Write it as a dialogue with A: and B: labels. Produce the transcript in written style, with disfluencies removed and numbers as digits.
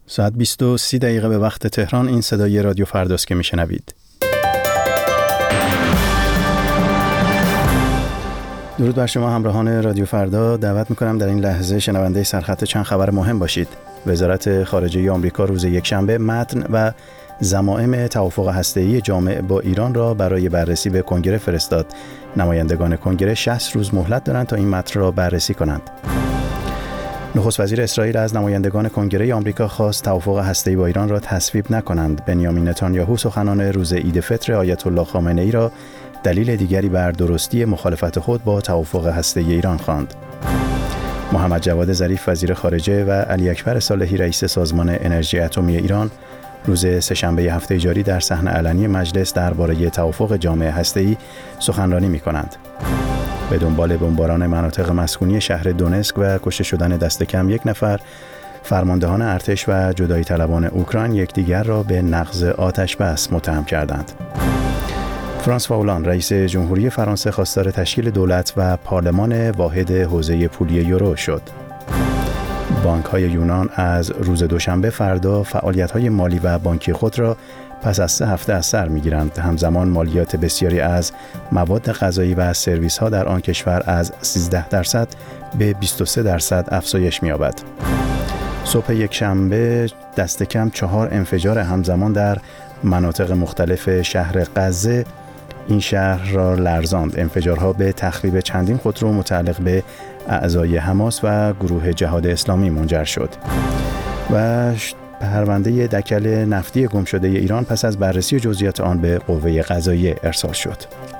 A: ساعت 20:30 به وقت تهران. این صدای رادیو فرداست که میشنوید. درود بر شما همراهان رادیو فردا. دعوت میکنم در این لحظه شنونده سرخط چند خبر مهم باشید. وزارت خارجه آمریکا روز یکشنبه متن و ضمائم توافق هسته‌ای جامع با ایران را برای بررسی به کنگره فرستاد. نمایندگان کنگره 60 روز مهلت دارند تا این متن را بررسی کنند. نخست وزیر اسرائیل از نمایندگان کنگره آمریکا خواست توافق هسته‌ای با ایران را تصویب نکنند. بنیامین نتانیاهو سخنان روز عید فطر آیت الله خامنه‌ای را دلیل دیگری بر درستی مخالفت خود با توافق هسته‌ای ایران خواند. محمد جواد ظریف وزیر خارجه و علی اکبر صالحی رئیس سازمان انرژی اتمی ایران روز سه‌شنبه هفته جاری در صحن علنی مجلس درباره توافق جامع هسته‌ای سخنرانی می‌کنند. به دنبال بمباران مناطق مسکونی شهر دونسک و کشته شدن دست کم 1 نفر، فرماندهان ارتش و جدایی طلبان اوکراین یکدیگر را به نقض آتش بس متهم کردند. فرانسوا هولند رئیس جمهوری فرانسه خواستار تشکیل دولت و پارلمان واحد حوزه پولی یورو شد. بانک‌های یونان از روز دوشنبه فردا فعالیت‌های مالی و بانکی خود را پس از 3 هفته از سر می‌گیرند. همزمان مالیات بسیاری از مواد غذایی و سرویس‌ها در آن کشور از 13% به 23% افزایش می‌یابد. صبح یکشنبه دست کم 4 انفجار همزمان در مناطق مختلف شهر غزه این شهر را لرزاند. انفجارها به تخریب چندین خودرو متعلق به اعضای حماس و گروه جهاد اسلامی منجر شد. و پرونده دکل نفتی گم شده ایران پس از بررسی جزئیات آن به قوه قضاییه ارسال شد.